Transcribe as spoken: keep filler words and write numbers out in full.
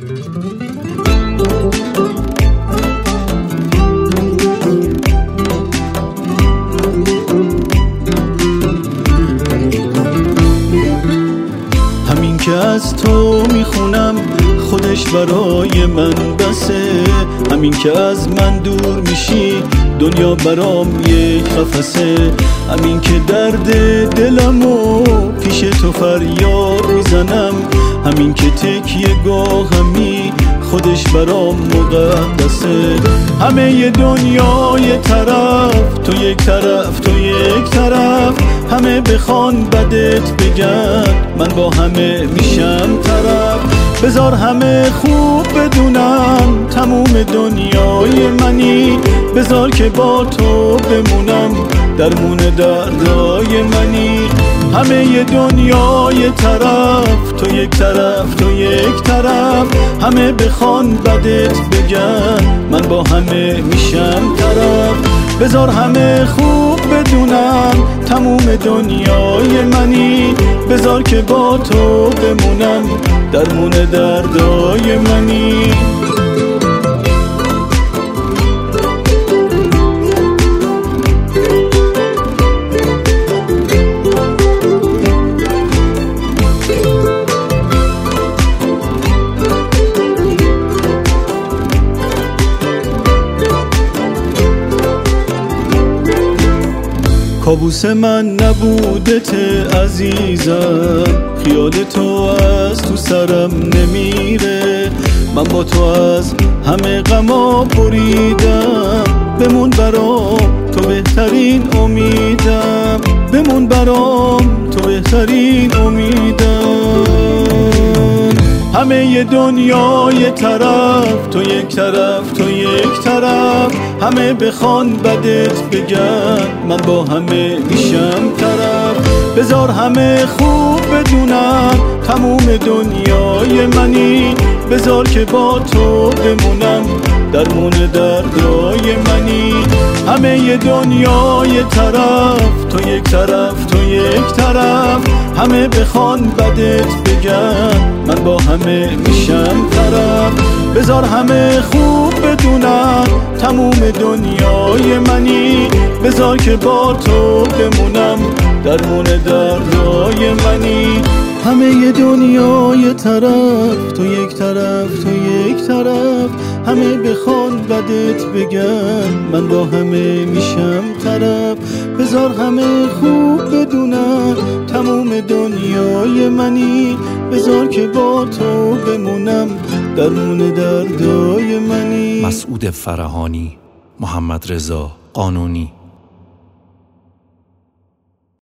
همین که از تو میخونم خودش برای من بسه، همین که از من دور میشی دنیا برام یک قفسه، همین که درد دلمو پیش تو فریاد میزنم، همین که تکیه گاهمی خودش برام مقدسه. همه ی دنیا یه طرف، تو یک طرف، تو یک طرف، همه بخوان بدت بگن من با همه میشم طرف. بذار همه خوب بدونم تموم دنیای منی، بذار که با تو بمونم درمون دردای منی. همه ی دنیا یه طرف، تو یک طرف، تو یک طرف، همه بخوان بدت بگن من با همه میشم طرف. بذار همه خوب بدونم تموم دنیای منی، بذار که با تو بمونم درمون دردای منی. کابوس من نبودت عزیزم، خیال تو از تو سرم نمیره، من با تو از همه غما بریدم، بمون برام تو بهترین امیدم، بمون برام تو بهترین امیدم. همه ی دنیا یه طرف، تو یک طرف، تو یک طرف، همه بخوان بدت بگن من با همه میشم طرف. بذار همه خوب بدونم تموم دنیای منی، بذار که با تو بمونم درمون دردای منی. همه ی دنیا یه طرف، تو یک طرف، تو یک طرف، همه بخوان بدت بگن من با همه میشم طرف. بذار همه خوب بدونم تموم دنیای منی، بذار که با تو بمونم درمون دردای منی. همه ی دنیا یه طرف، تو یک طرف، تو یک طرف، همه بخوان بدت بگن من با همه میشم طرف. بذار همه خوب بدونن تموم دنیای منی، بذار که با تو بمونم درمون دردای منی. مسعود فرهانی، محمد رضا قانونی.